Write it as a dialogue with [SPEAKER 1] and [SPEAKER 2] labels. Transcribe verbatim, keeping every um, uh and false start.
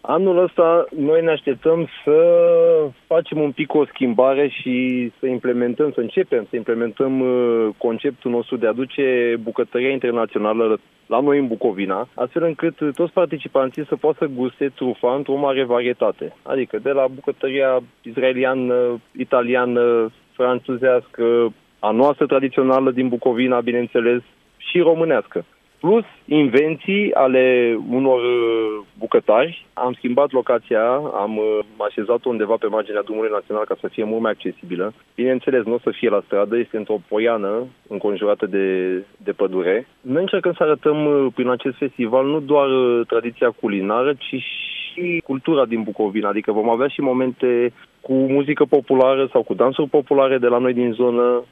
[SPEAKER 1] Anul ăsta noi ne așteptăm să facem un pic o schimbare și să implementăm, să începem să implementăm conceptul nostru de a aduce bucătăria internațională la noi în Bucovina, astfel încât toți participanții să poată să guste trufa într-o mare varietate. Adică de la bucătăria israeliană, italiană, franțuzească, a noastră tradițională din Bucovina, bineînțeles, și românească. Plus invenții ale unor bucătari. Am schimbat locația, am așezat-o undeva pe marginea drumului național ca să fie mult mai accesibilă. Bineînțeles, nu o să fie la stradă, este într-o poiană înconjurată de, de pădure. Noi încercăm să arătăm prin acest festival nu doar tradiția culinară, ci și cultura din Bucovina. Adică vom avea și momente cu muzică populară sau cu dansuri populare de la noi din zonă.